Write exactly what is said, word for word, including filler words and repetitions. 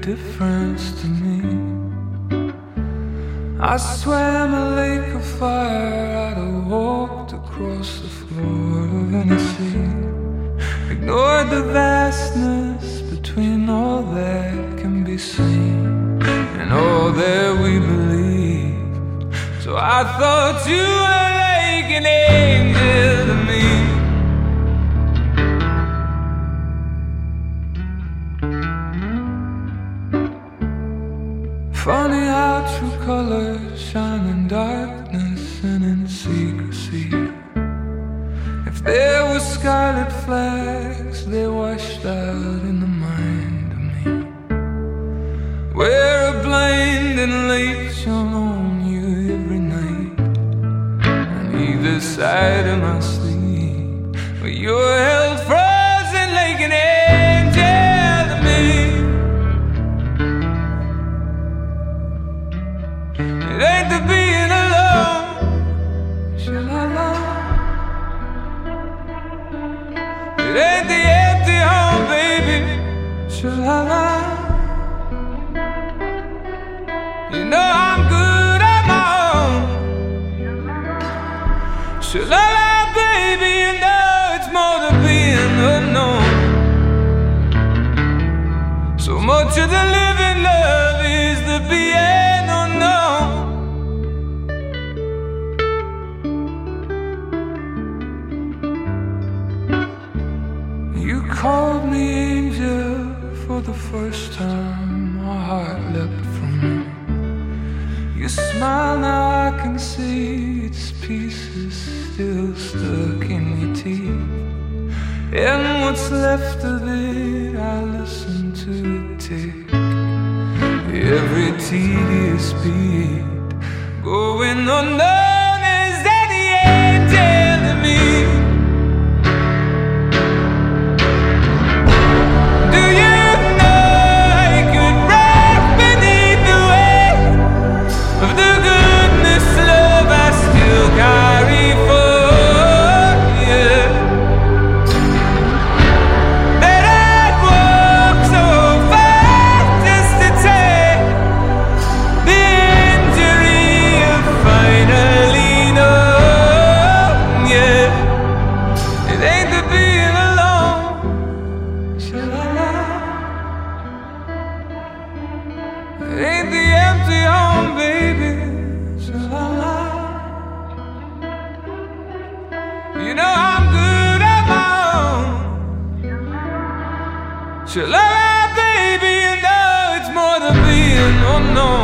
difference to me. I swam a lake of fire, I'd have walked across the floor of any sea, ignored the vastness between all that can be seen and all that we believe. So I thought you were like an angel to me. Funny how true colors shine in darkness and in secrecy. If there were scarlet flags, they washed out in the mind of me. Where a blinding light shone on you every night, on either side of my sleep, but you were held frozen like an angel to me. It ain't the being alone, sha-la-la. It ain't the empty home, baby, sha-la-la. You know I'm good on my own, sha-la-la, baby. You know it's more than being unknown. So much of the living love is the being unknown. You called me angel for the first time, my heart leapt from me. You smile, now I can see its pieces still stuck in your teeth. And what's left of it, I listen to it tick, every tedious beat, going unknown as any angel to me. It ain't the empty home, baby, sha-la-la. You know I'm good on my own, sha-la-la, baby. You know it's more than being unknown.